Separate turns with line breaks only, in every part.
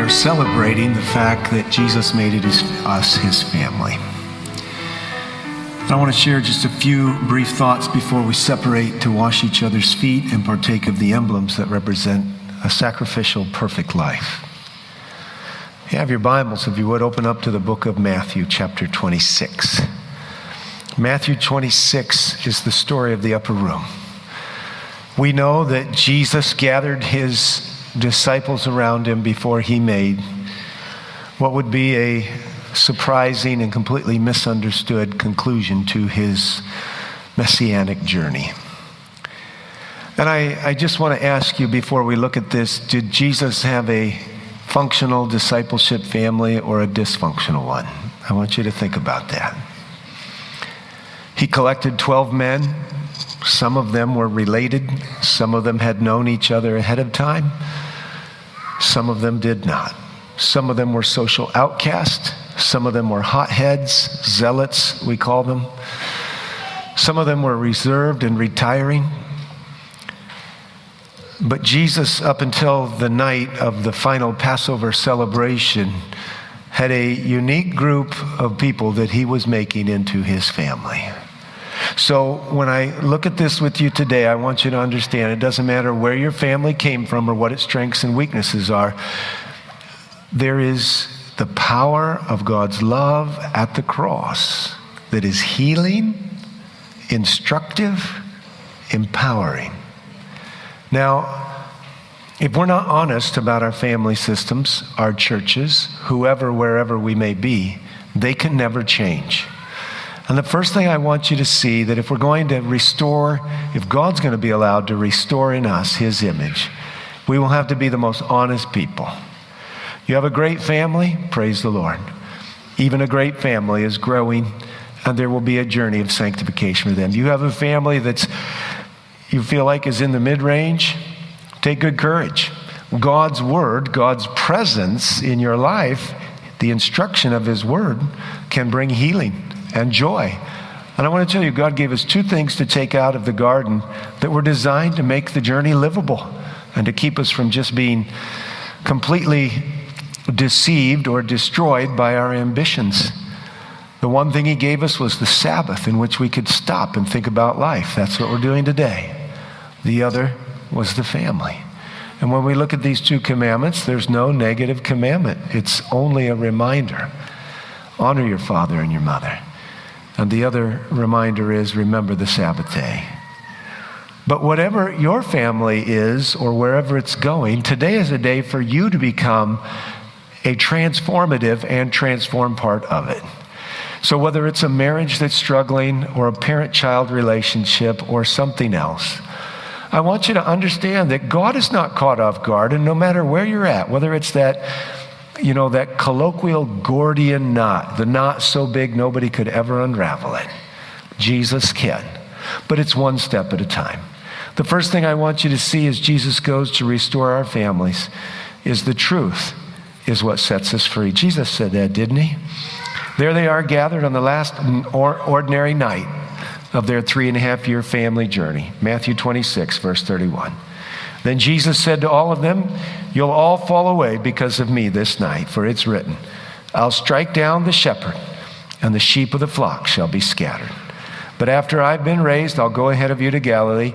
are celebrating the fact that Jesus made us his family. And I want to share just a few brief thoughts before we separate to wash each other's feet and partake of the emblems that represent a sacrificial, perfect life. If you have your Bibles, if you would, open up to the book of Matthew, chapter 26. Matthew 26 is the story of the upper room. We know that Jesus gathered his disciples around him before he made what would be a surprising and completely misunderstood conclusion to his messianic journey. And I just want to ask you before we look at this, did Jesus have a functional discipleship family or a dysfunctional one? I want you to think about that. He collected 12 men. Some of them were related. Some of them had known each other ahead of time. Some of them did not. Some of them were social outcasts. Some of them were hotheads, zealots, we call them. Some of them were reserved and retiring. But Jesus, up until the night of the final Passover celebration, had a unique group of people that he was making into his family. So when I look at this with you today, I want you to understand it doesn't matter where your family came from or what its strengths and weaknesses are. There is the power of God's love at the cross that is healing, instructive, empowering. Now, if we're not honest about our family systems, our churches, whoever, wherever we may be, they can never change. And the first thing I want you to see, that if we're going to restore, if God's going to be allowed to restore in us his image, we will have to be the most honest people. You have a great family, praise the Lord. Even a great family is growing, and there will be a journey of sanctification for them. You have a family that's, you feel like is in the mid-range, take good courage. God's word, God's presence in your life, the instruction of his word can bring healing and joy. And I want to tell you, God gave us two things to take out of the garden that were designed to make the journey livable and to keep us from just being completely deceived or destroyed by our ambitions. The one thing he gave us was the Sabbath in which we could stop and think about life. That's what we're doing today. The other was the family. And when we look at these two commandments, there's no negative commandment. It's only a reminder. Honor your father and your mother. And the other reminder is, remember the Sabbath day. But whatever your family is or wherever it's going, today is a day for you to become a transformative and transformed part of it. So whether it's a marriage that's struggling or a parent-child relationship or something else, I want you to understand that God is not caught off guard, and no matter where you're at, whether it's that colloquial Gordian knot, the knot so big nobody could ever unravel it. Jesus can. But it's one step at a time. The first thing I want you to see as Jesus goes to restore our families is the truth is what sets us free. Jesus said that, didn't he? There they are gathered on the last ordinary night of their 3.5-year family journey. Matthew 26, verse 31. Then Jesus said to all of them, "You'll all fall away because of me this night, for it's written, I'll strike down the shepherd, and the sheep of the flock shall be scattered. But after I've been raised, I'll go ahead of you to Galilee."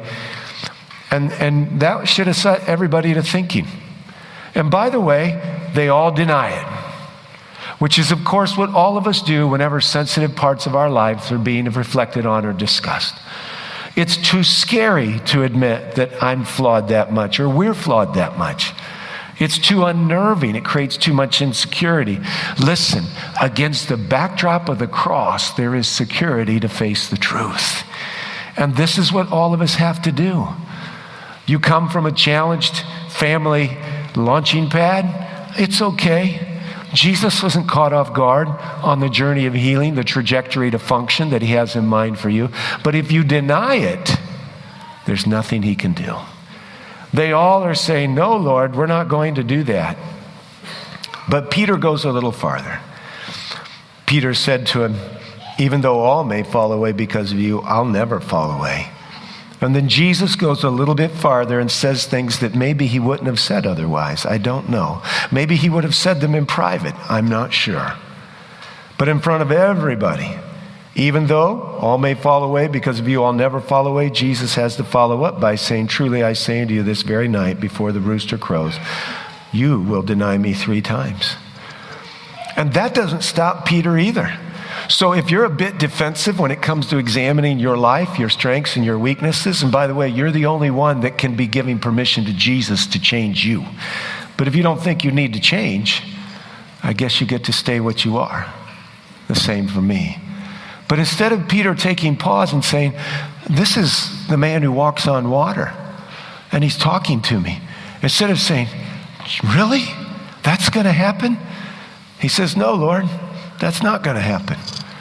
And that should have set everybody to thinking. And by the way, they all deny it, which is, of course, what all of us do whenever sensitive parts of our lives are being reflected on or discussed. It's too scary to admit that I'm flawed that much or we're flawed that much. It's too unnerving. It creates too much insecurity. Listen, against the backdrop of the cross, there is security to face the truth. And this is what all of us have to do. You come from a challenged family launching pad, it's okay. Jesus wasn't caught off guard on the journey of healing, the trajectory to function that he has in mind for you. But if you deny it, there's nothing he can do. They all are saying, "No, Lord, we're not going to do that." But Peter goes a little farther. Peter said to him, "Even though all may fall away because of you, I'll never fall away." And then Jesus goes a little bit farther and says things that maybe he wouldn't have said otherwise. I don't know. Maybe he would have said them in private. I'm not sure. But in front of everybody, even though all may fall away because of you, I'll never fall away, Jesus has to follow up by saying, truly I say unto you this very night before the rooster crows, you will deny me 3 times. And that doesn't stop Peter either. So if you're a bit defensive when it comes to examining your life, your strengths and your weaknesses, and by the way, you're the only one that can be giving permission to Jesus to change you. But if you don't think you need to change, I guess you get to stay what you are. The same for me. But instead of Peter taking pause and saying, this is the man who walks on water, and he's talking to me. Instead of saying, really? That's going to happen? He says, no, Lord, that's not going to happen.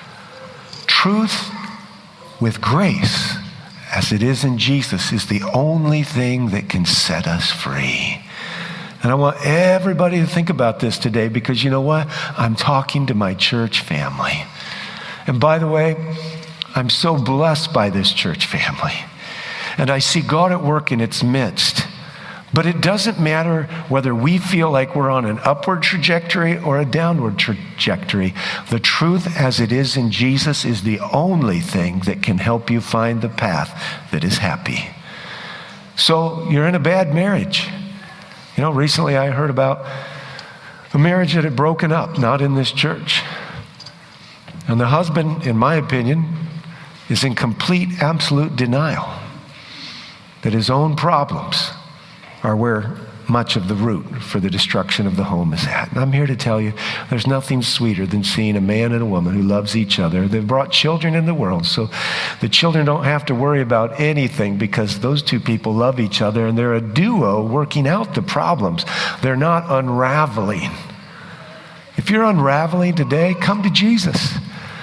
Truth with grace, as it is in Jesus, is the only thing that can set us free. And I want everybody to think about this today because you know what? I'm talking to my church family. And by the way, I'm so blessed by this church family. And I see God at work in its midst. But it doesn't matter whether we feel like we're on an upward trajectory or a downward trajectory. The truth as it is in Jesus is the only thing that can help you find the path that is happy. So you're in a bad marriage. You know, recently I heard about a marriage that had broken up, not in this church. And the husband, in my opinion, is in complete, absolute denial that his own problems are where much of the root for the destruction of the home is at. And I'm here to tell you, there's nothing sweeter than seeing a man and a woman who loves each other. They've brought children in the world, so the children don't have to worry about anything because those 2 people love each other and they're a duo working out the problems. They're not unraveling. If you're unraveling today, come to Jesus.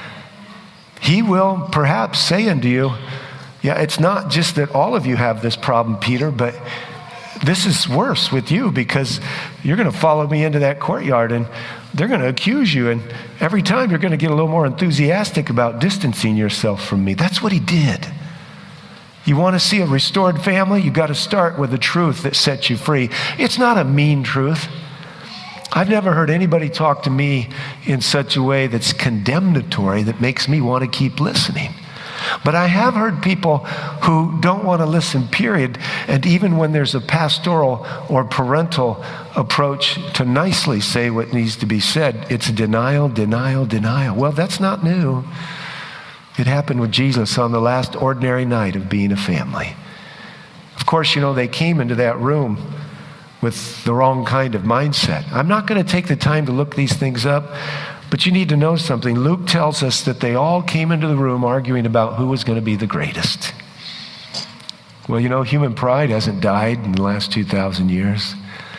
He will perhaps say unto you, yeah, it's not just that all of you have this problem, Peter, but this is worse with you because you're going to follow me into that courtyard and they're going to accuse you. And every time you're going to get a little more enthusiastic about distancing yourself from me. That's what he did. You want to see a restored family? You've got to start with the truth that sets you free. It's not a mean truth. I've never heard anybody talk to me in such a way that's condemnatory that makes me want to keep listening. But I have heard people who don't want to listen, period. And even when there's a pastoral or parental approach to nicely say what needs to be said, it's denial, denial, denial. Well, that's not new. It happened with Jesus on the last ordinary night of being a family. Of course, you know, they came into that room with the wrong kind of mindset. I'm not going to take the time to look these things up. But you need to know something. Luke tells us that they all came into the room arguing about who was going to be the greatest. Well, you know, human pride hasn't died in the last 2,000 years.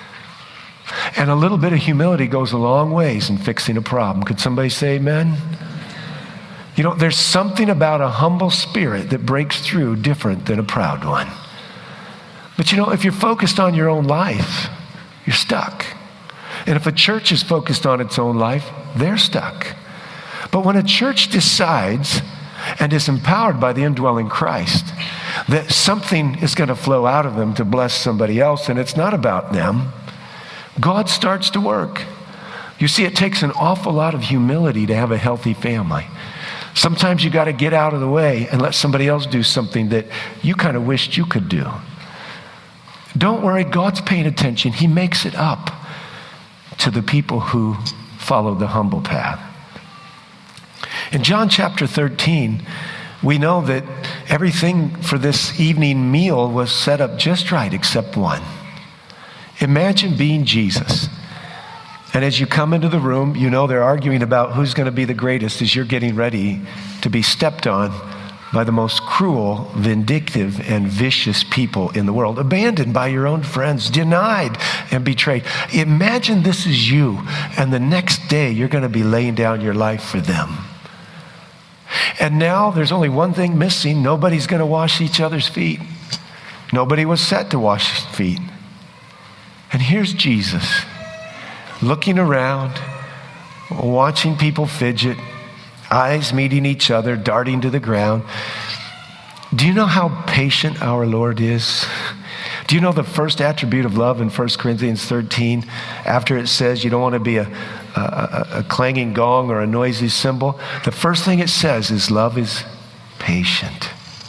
And a little bit of humility goes a long ways in fixing a problem. Could somebody say amen? You know, there's something about a humble spirit that breaks through different than a proud one. But you know, if you're focused on your own life, you're stuck. And if a church is focused on its own life, they're stuck. But when a church decides and is empowered by the indwelling Christ, that something is going to flow out of them to bless somebody else, and it's not about them, God starts to work. You see, it takes an awful lot of humility to have a healthy family. Sometimes you got to get out of the way and let somebody else do something that you kind of wished you could do. Don't worry, God's paying attention. He makes it up to the people who follow the humble path. In John chapter 13, we know that everything for this evening meal was set up just right except one. Imagine being Jesus. And as you come into the room, you know they're arguing about who's going to be the greatest as you're getting ready to be stepped on by the most cruel, vindictive, and vicious people in the world, abandoned by your own friends, denied and betrayed. Imagine this is you, and the next day you're going to be laying down your life for them. And now there's only one thing missing. Nobody's going to wash each other's feet. Nobody was set to wash feet. And here's Jesus, looking around, watching people fidget, eyes meeting each other, darting to the ground. Do you know how patient our Lord is? Do you know the first attribute of love in 1 Corinthians 13? After it says you don't want to be a clanging gong or a noisy cymbal, the first thing it says is love is patient.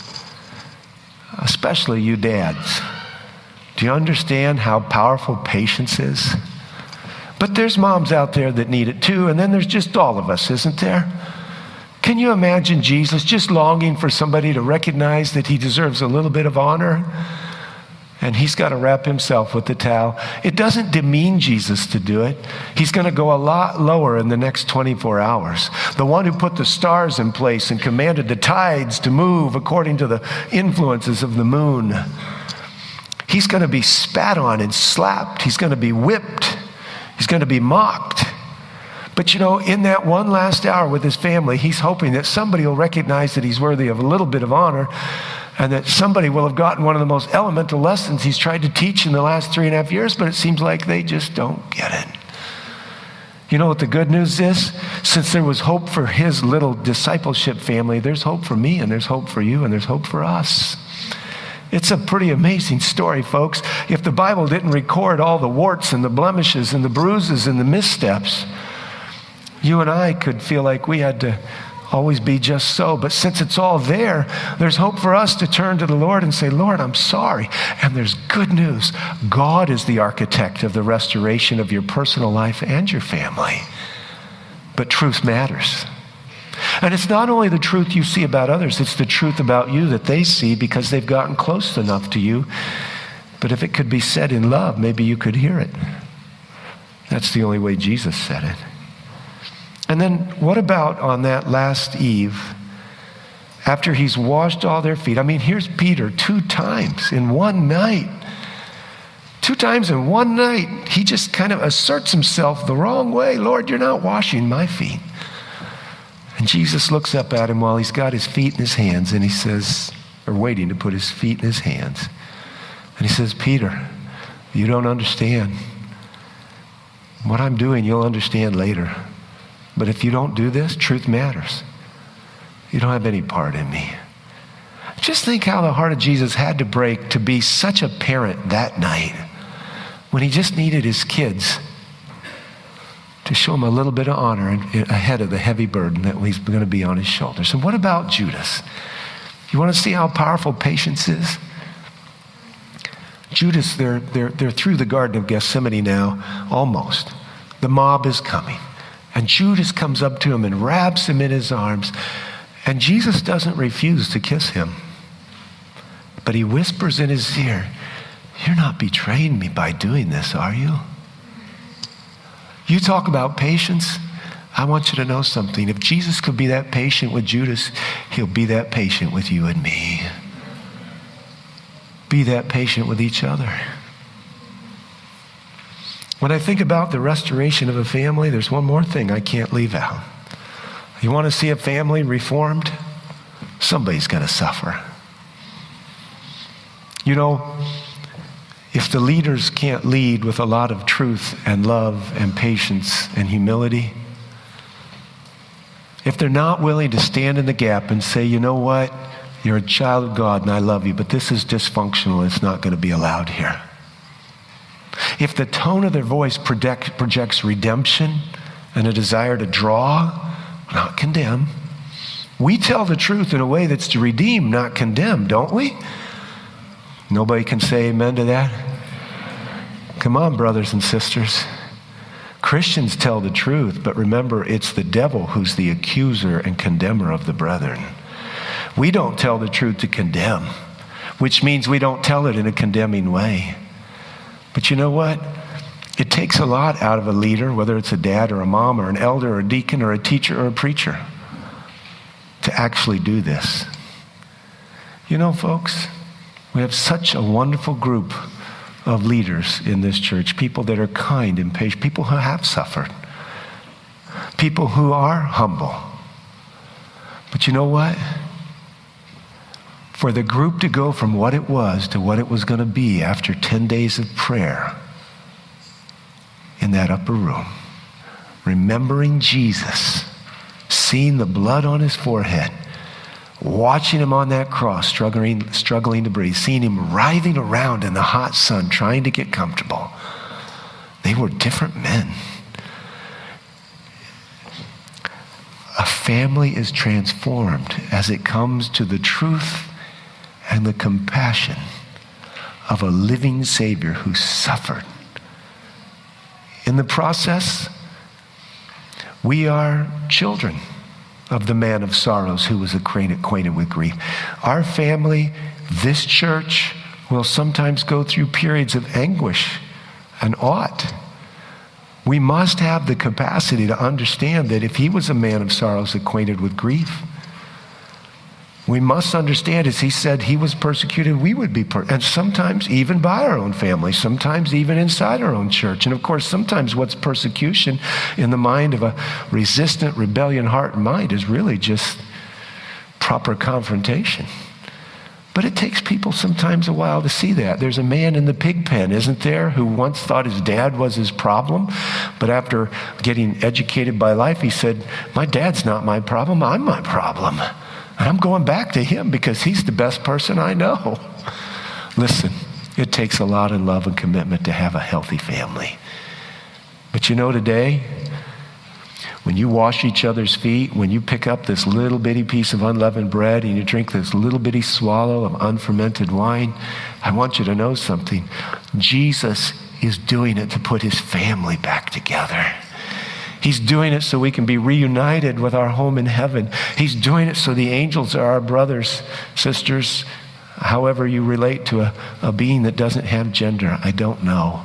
Especially you dads. Do you understand how powerful patience is? But there's moms out there that need it too, and then there's just all of us, isn't there? Can you imagine Jesus just longing for somebody to recognize that he deserves a little bit of honor? And he's got to wrap himself with the towel. It doesn't demean Jesus to do it. He's going to go a lot lower in the next 24 hours. The one who put the stars in place and commanded the tides to move according to the influences of the moon. He's going to be spat on and slapped. He's going to be whipped. He's going to be mocked. But you know, in that one last hour with his family, he's hoping that somebody will recognize that he's worthy of a little bit of honor, and that somebody will have gotten one of the most elemental lessons he's tried to teach in the last 3.5 years, but it seems like they just don't get it. You know what the good news is? Since there was hope for his little discipleship family, there's hope for me, and there's hope for you, and there's hope for us. It's a pretty amazing story, folks. If the Bible didn't record all the warts and the blemishes and the bruises and the missteps, you and I could feel like we had to always be just so. But since it's all there, there's hope for us to turn to the Lord and say, Lord, I'm sorry. And there's good news. God is the architect of the restoration of your personal life and your family. But truth matters. And it's not only the truth you see about others, it's the truth about you that they see because they've gotten close enough to you. But if it could be said in love, maybe you could hear it. That's the only way Jesus said it. And then what about on that last eve, after he's washed all their feet? I mean, here's Peter 2 times in one night. 2 times in one night, he just kind of asserts himself the wrong way. Lord, you're not washing my feet. And Jesus looks up at him while he's got his feet in his hands, and he says, or waiting to put his feet in his hands. And he says, Peter, you don't understand. What I'm doing, you'll understand later. But if you don't do this, truth matters. You don't have any part in me. Just think how the heart of Jesus had to break to be such a parent that night when he just needed his kids to show him a little bit of honor ahead of the heavy burden that was going to be on his shoulders. And what about Judas? You want to see how powerful patience is? Judas, they're through the Garden of Gethsemane now, almost. The mob is coming. And Judas comes up to him and wraps him in his arms. And Jesus doesn't refuse to kiss him. But he whispers in his ear, you're not betraying me by doing this, are you? You talk about patience. I want you to know something. If Jesus could be that patient with Judas, he'll be that patient with you and me. Be that patient with each other. When I think about the restoration of a family, there's one more thing I can't leave out. You want to see a family reformed? Somebody's got to suffer. You know, if the leaders can't lead with a lot of truth and love and patience and humility, if they're not willing to stand in the gap and say, you know what, you're a child of God and I love you, but this is dysfunctional, it's not going to be allowed here. If the tone of their voice projects redemption and a desire to draw, not condemn. We tell the truth in a way that's to redeem, not condemn, don't we? Nobody can say amen to that? Come on, brothers and sisters. Christians tell the truth, but remember, it's the devil who's the accuser and condemner of the brethren. We don't tell the truth to condemn, which means we don't tell it in a condemning way. But you know what? It takes a lot out of a leader, whether it's a dad or a mom or an elder or a deacon or a teacher or a preacher, to actually do this. You know, folks, we have such a wonderful group of leaders in this church, people that are kind and patient, people who have suffered, people who are humble. But you know what? For the group to go from what it was to what it was going to be after 10 days of prayer in that upper room, remembering Jesus, seeing the blood on his forehead, watching him on that cross, struggling to breathe, seeing him writhing around in the hot sun, trying to get comfortable. They were different men. A family is transformed as it comes to the truth and the compassion of a living Savior who suffered. In the process, we are children of the man of sorrows who was acquainted with grief. Our family, this church, will sometimes go through periods of anguish and ought. We must have the capacity to understand that if he was a man of sorrows acquainted with grief, we must understand, as he said, he was persecuted, we would be and sometimes even by our own family, sometimes even inside our own church. And of course, sometimes what's persecution in the mind of a resistant, rebellion heart and mind is really just proper confrontation. But it takes people sometimes a while to see that. There's a man in the pig pen, isn't there, who once thought his dad was his problem, but after getting educated by life, he said, my dad's not my problem, I'm my problem. And I'm going back to him because he's the best person I know. Listen, it takes a lot of love and commitment to have a healthy family. But you know, today, when you wash each other's feet, when you pick up this little bitty piece of unleavened bread and you drink this little bitty swallow of unfermented wine, I want you to know something. Jesus is doing it to put his family back together. He's doing it so we can be reunited with our home in heaven. He's doing it so the angels are our brothers, sisters, however you relate to a being that doesn't have gender. I don't know.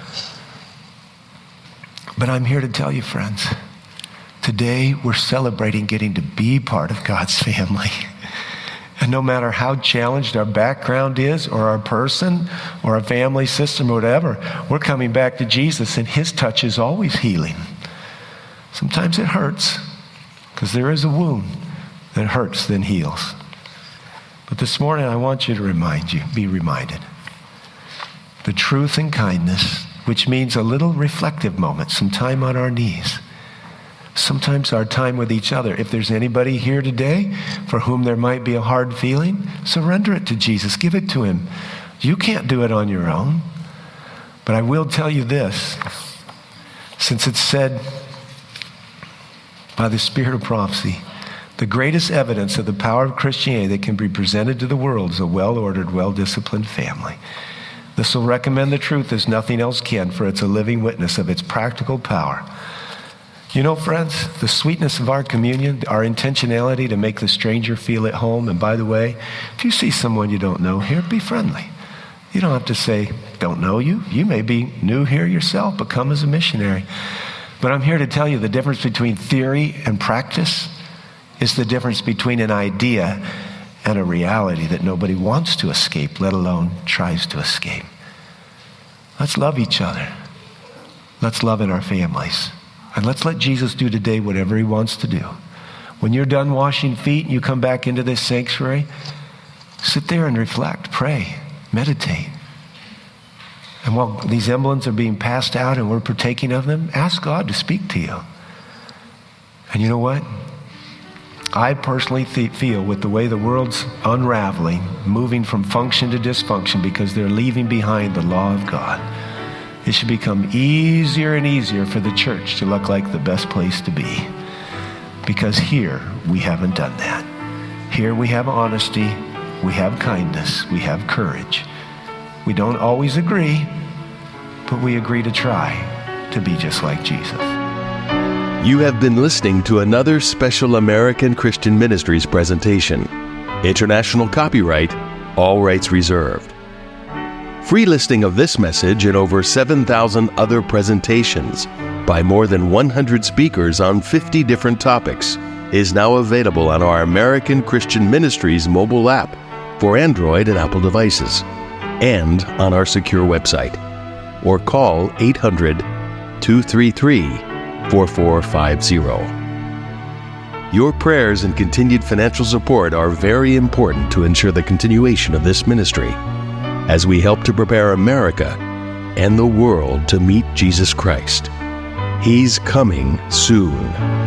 But I'm here to tell you, friends, today we're celebrating getting to be part of God's family. And no matter how challenged our background is, or our person, or our family system, or whatever, we're coming back to Jesus, and his touch is always healing. Sometimes it hurts, because there is a wound that hurts, then heals. But this morning, I want you to be reminded. The truth and kindness, which means a little reflective moment, some time on our knees. Sometimes our time with each other. If there's anybody here today for whom there might be a hard feeling, surrender it to Jesus. Give it to him. You can't do it on your own. But I will tell you this. Since it's said by the Spirit of prophecy, the greatest evidence of the power of Christianity that can be presented to the world is a well-ordered, well-disciplined family. This will recommend the truth as nothing else can, for it's a living witness of its practical power. You know, friends, the sweetness of our communion, our intentionality to make the stranger feel at home. And by the way, if you see someone you don't know here, be friendly. You don't have to say, don't know you. You may be new here yourself, but come as a missionary. But I'm here to tell you the difference between theory and practice is the difference between an idea and a reality that nobody wants to escape, let alone tries to escape. Let's love each other. Let's love in our families. And let's let Jesus do today whatever he wants to do. When you're done washing feet and you come back into this sanctuary, sit there and reflect, pray, meditate. And while these emblems are being passed out and we're partaking of them, ask God to speak to you. And you know what? I personally feel with the way the world's unraveling, moving from function to dysfunction because they're leaving behind the law of God, it should become easier and easier for the church to look like the best place to be. Because here, we haven't done that. Here we have honesty, we have kindness, we have courage. We don't always agree, but we agree to try to be just like Jesus.
You have been listening to another special American Christian Ministries presentation. International copyright, all rights reserved. Free listing of this message and over 7,000 other presentations by more than 100 speakers on 50 different topics is now available on our American Christian Ministries mobile app for Android and Apple devices, and on our secure website. Or call 800-233-4450. Your prayers and continued financial support are very important to ensure the continuation of this ministry as we help to prepare America and the world to meet Jesus Christ. He's coming soon.